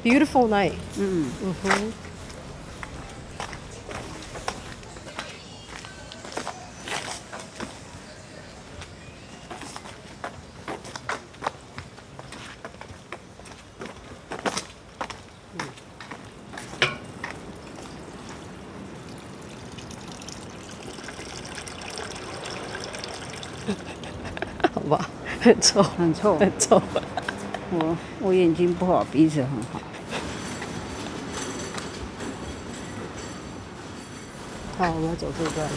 Beautiful night。 嗯， 哼。好吧，很臭， 很臭， 很臭。 我眼睛不好，鼻子很好。 好，我们要走这段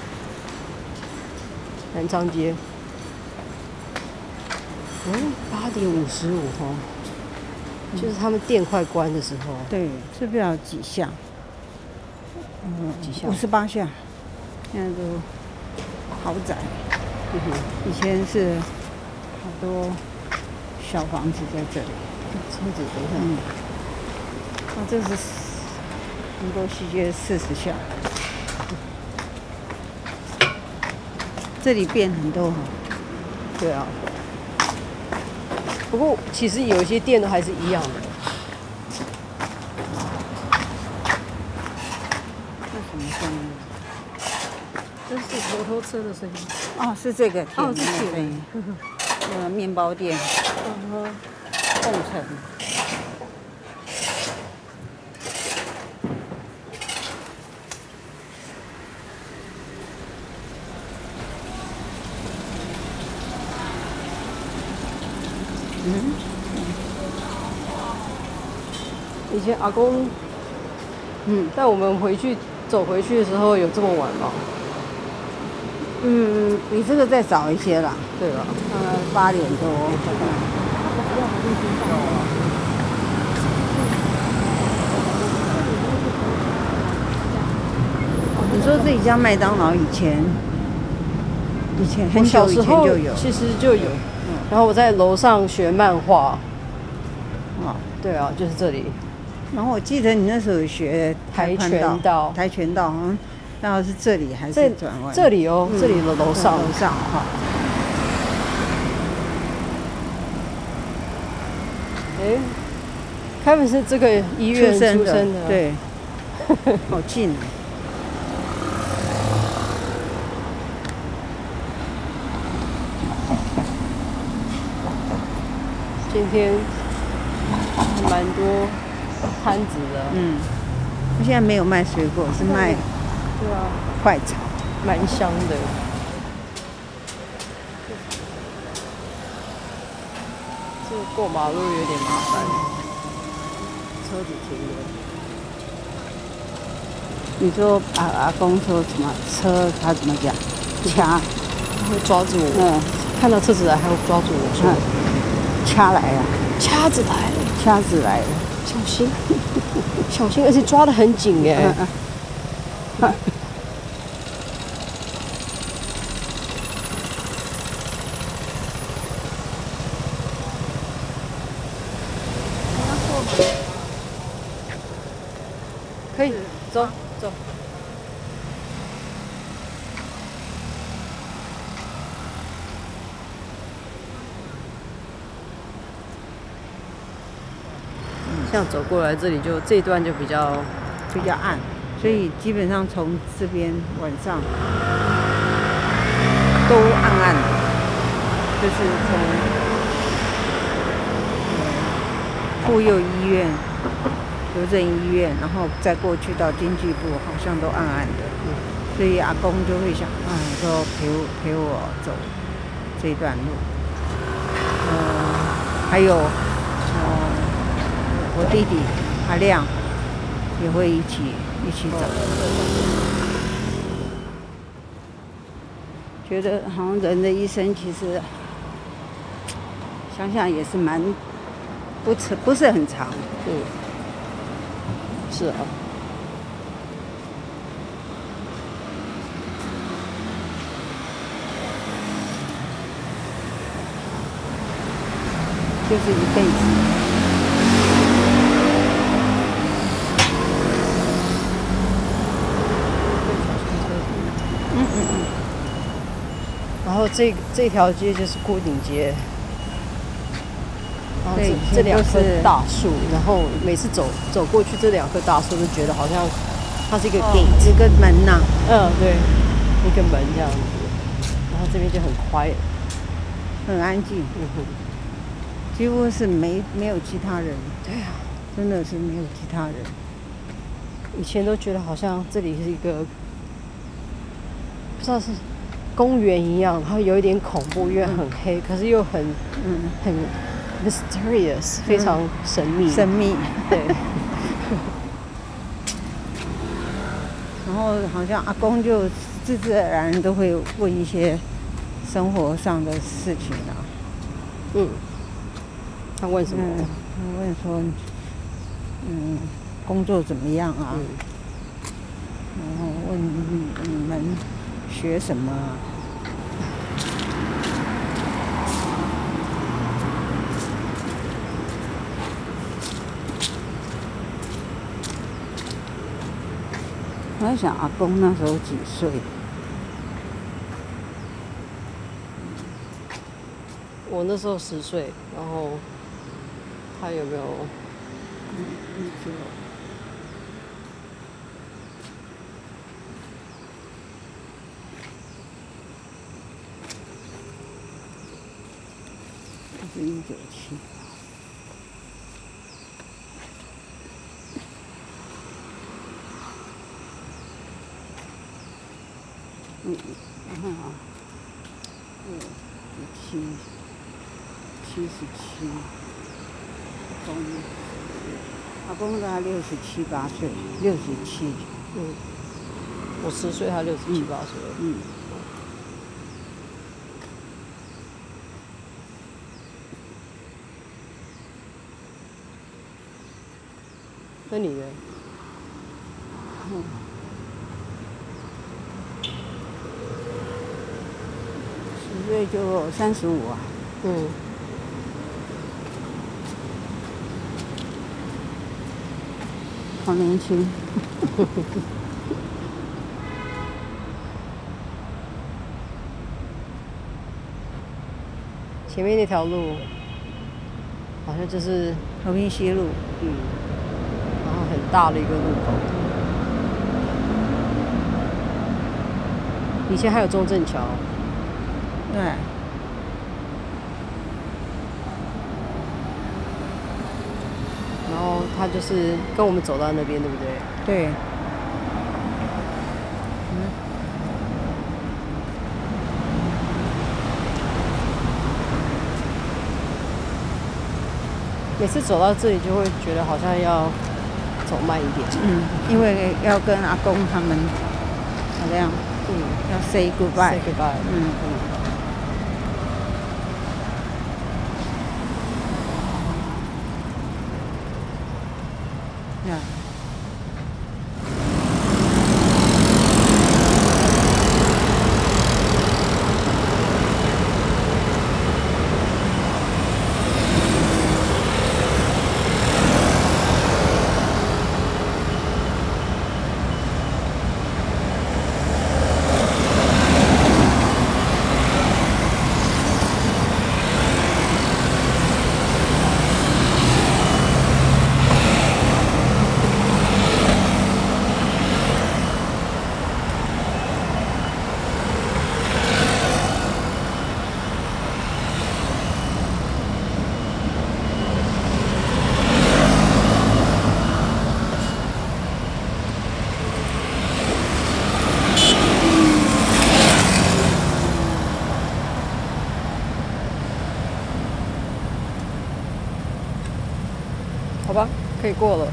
南昌街。8:55哦，就是他们店快关的时候。 对，这边有几项？ 几项 ？58项，现在都豪宅。以前是好多小房子在这里。 车子等一下。 这是很多西街40巷。这里变很多哈。 对啊。不过其实有一些店都还是一样的。 这什么声音？ 这是摩托车的声音。 哦，是这个哦，是声音。面包店。共乘。 以前阿公，带我们走回去的时候有这么晚吗？ 比这个再早一些啦。 对吧 ？8点多。你说这一家麦当劳以前很久以前就有， 其实就有。然后我在楼上学漫画。对啊，就是这里。 然后我记得你那时候有学跆拳道， 好像那是这里还是转弯？ 这里哦，这里的楼上。 楼上哈。 Kevin 是这个医院出生的。 对。好近。 今天还蛮多摊子的。 现在没有卖水果，是卖快炒， 蛮香的。这个过马路有点麻烦，车子停了。 你说阿公说什么车？他怎么讲？掐， 他会抓住我。看到车子来，还会抓住我说。 掐来了， 掐子来了， 掐子来了， 小心，小心，而且抓得很紧哎。可以，走走。这样走过来，这一段就比较暗，所以基本上从这边晚上都暗暗的，就是从妇幼医院、邮政医院，然后再过去到经济部，好像都暗暗的。所以阿公就会想，说陪我走这一段路。还有我弟弟阿亮也会一起走。觉得好像人的一生其实想想也是不是很长。 是啊。 就是一辈子。 然后这条街就是牯岭街。 然后对， 这两棵就是大树，然后每次走过去这两棵大树，就觉得好像它是一个 gate，、 一个门呐、 对，一个门这样子，然后这边就很quiet， 很安静，几乎是没有其他人。 对啊， 真的是没有其他人。 以前都觉得好像这里是一个不知道是公园一样，然后有一点恐怖，因为很黑，可是又很mysterious， 非常神秘。 神秘， 对。 然后好像阿公就自自然然都会问一些生活上的事情啊。 他问什么？ 他问说，工作怎么样啊？然后问你们学什么啊？我在想阿公那时候几岁？ 我那时候10岁，然后他有没有？ 是1978。我看啊77，阿公大概67、8岁，67。 我10岁，他67、8岁。那你呢 ？10岁就35啊。好年轻。 前面那条路好像就是和平西路。 然后很大的一个路口。以前还有中正桥。 对。 然后他就是跟我们走到那边，对不对？ 对。 每次走到这里就会觉得好像要走慢一点。 因为要跟阿公他们好像要 say goodbye。 好吧，可以过了。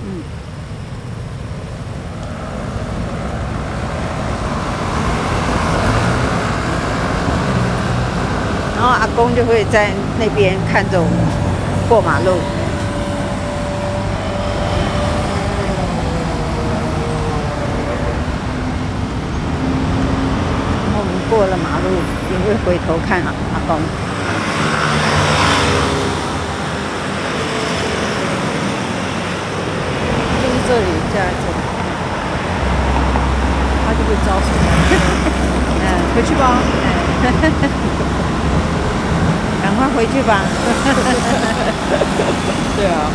然后阿公就会在那边看着我们过马路。然后我们过了马路，也会回头看阿公。 这里在这里，他就会招手。回去吧。 赶快回回去吧。 对啊。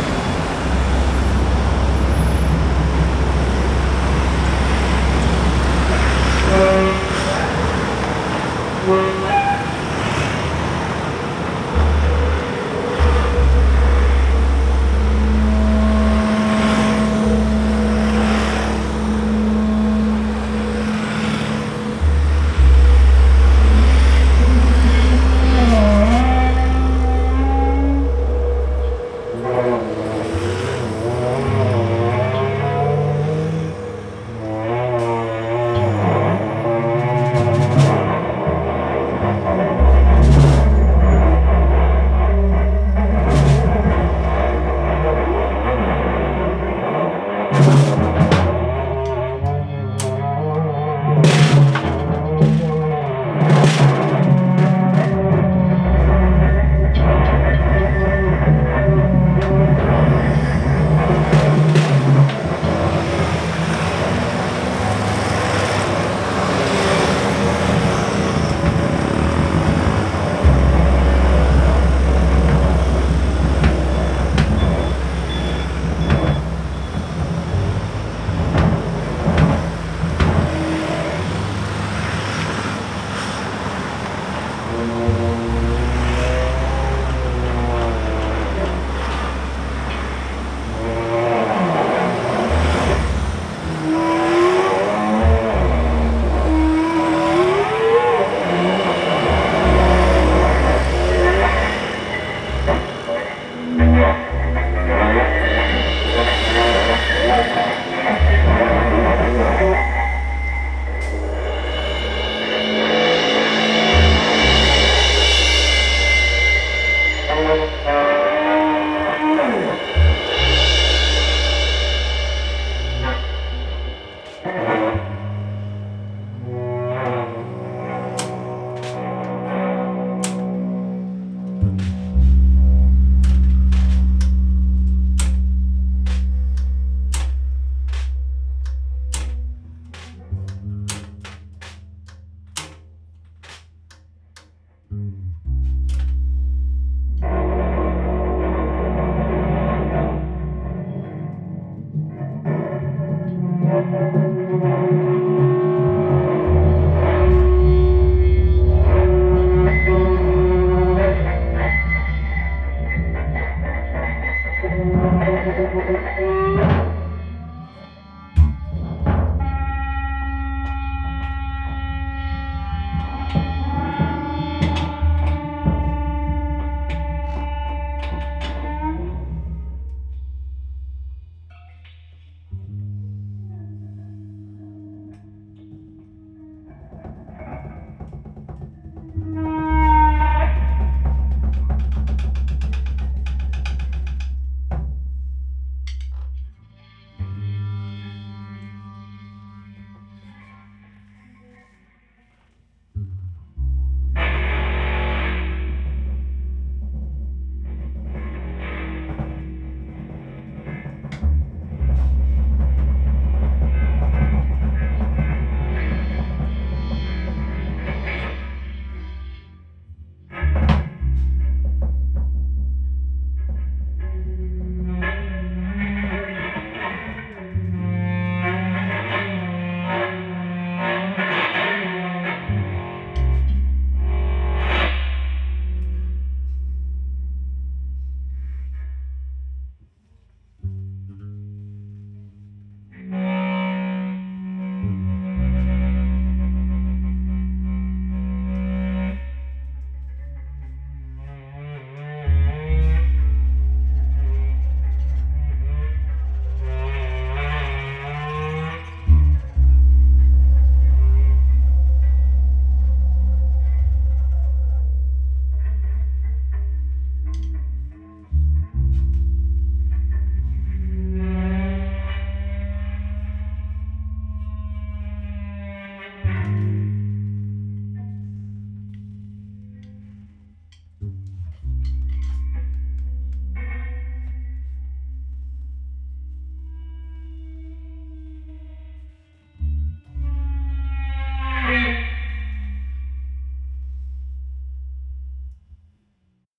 Mm-hmm.